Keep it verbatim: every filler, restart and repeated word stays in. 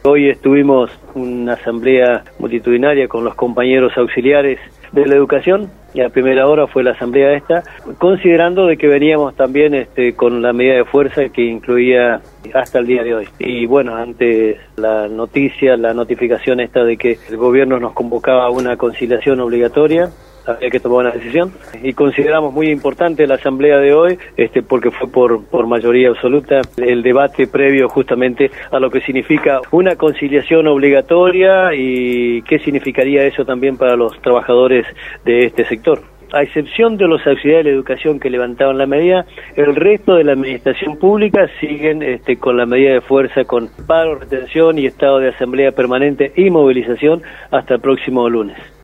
Hoy estuvimos en una asamblea multitudinaria con los compañeros auxiliares de la educación, y a primera hora fue la asamblea esta, considerando de que veníamos también este, con la medida de fuerza que incluía hasta el día de hoy. Y bueno, ante la noticia, la notificación esta de que el gobierno nos convocaba a una conciliación obligatoria, había que tomar una decisión, y consideramos muy importante la asamblea de hoy, este, porque fue por, por mayoría absoluta el debate previo justamente a lo que significa una conciliación obligatoria y qué significaría eso también para los trabajadores de este sector. A excepción de los auxiliares de la educación que levantaban la medida, el resto de la administración pública siguen este, con la medida de fuerza, con paro, retención y estado de asamblea permanente y movilización hasta el próximo lunes.